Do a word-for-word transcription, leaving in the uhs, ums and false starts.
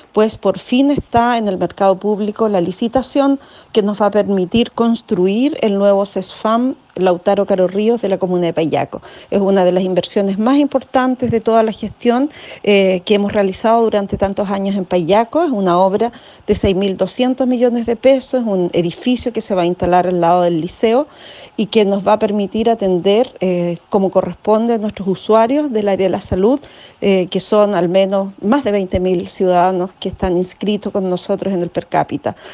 pues por fin está en el mercado público la licitación que nos va a permitir construir el nuevo CESFAM Lautaro Caro Ríos de la comuna de Payaco. Es una de las inversiones más importantes de toda la gestión eh, que hemos realizado durante tantos años en Payaco. Es una obra de seis mil doscientos millones de pesos, un edificio que se va a instalar al lado del liceo y que nos va a permitir atender eh, como corresponde a nuestros usuarios del área de la salud, eh, que son al menos más de veinte mil ciudadanos que están inscritos con nosotros en el per cápita.